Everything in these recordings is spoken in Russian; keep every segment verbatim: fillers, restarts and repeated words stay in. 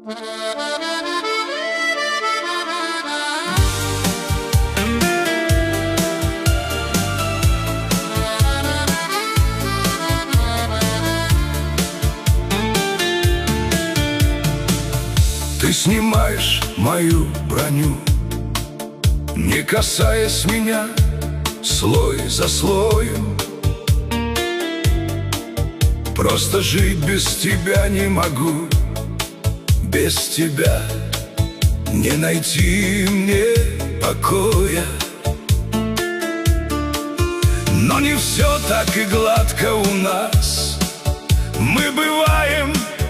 Ты снимаешь мою броню, не касаясь меня, слой за слоем. Просто жить без тебя не могу, без тебя не найти мне покоя. Но не все так и гладко у нас, мы бываем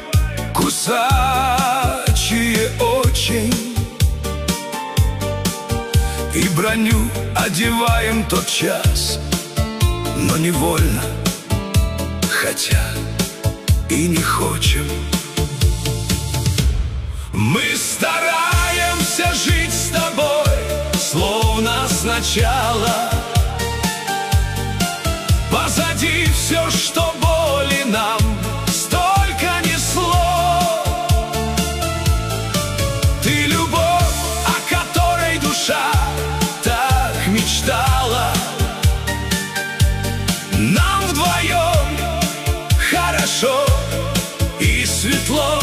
кусачие очень. И броню одеваем тотчас, но невольно, хотя и не хочем. Мы стараемся жить с тобой, словно сначала. Позади все, что боли нам столько несло. Ты любовь, о которой душа так мечтала. Нам вдвоем хорошо и светло.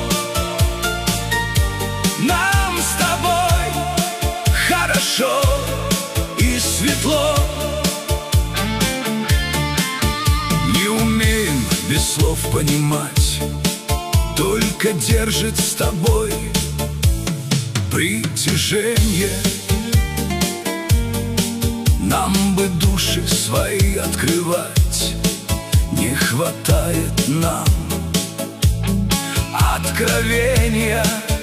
Нам с тобой хорошо и светло. Не умеем без слов понимать, только держит с тобой притяжение. Нам бы души свои открывать, не хватает нам откровения.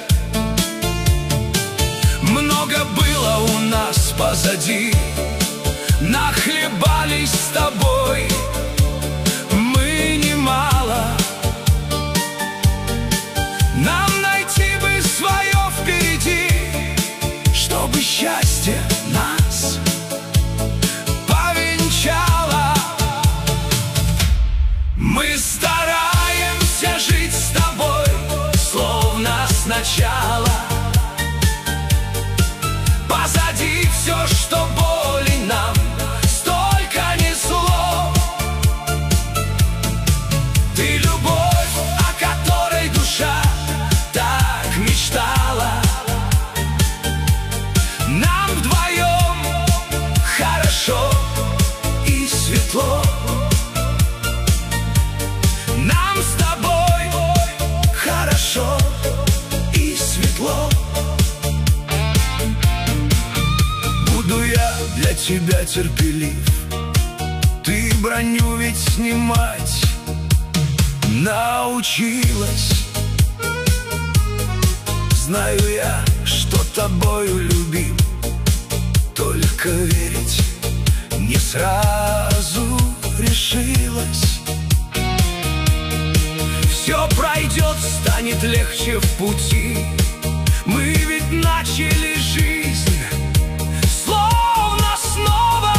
Много было у нас позади, нахлебались с тобой мы немало. Нам найти бы свое впереди, чтобы счастье нас повенчало. Мы стараемся жить с тобой, словно сначала. Позади все, что боли нам столько несло. Ты любовь, о которой душа так мечтала. Нам вдвоем хорошо и светло. Нам с тобой хорошо и светло. Буду я для тебя терпелив, ты броню ведь снимать научилась. Знаю я, что тобою любим, только верить не сразу решилась. Все пройдет, станет легче в пути. Мы ведь начали жизнь словно снова.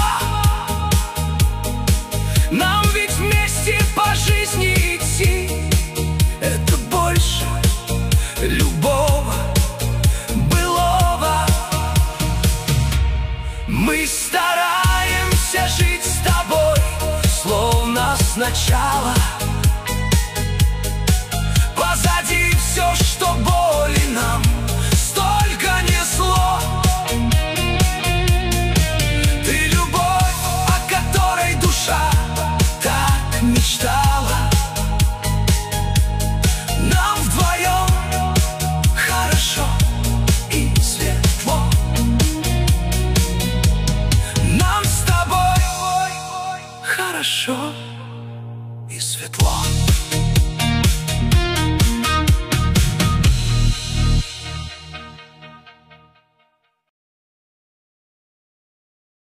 Нам ведь вместе по жизни идти, это больше любого былого. Мы стараемся жить с тобой, словно сначала.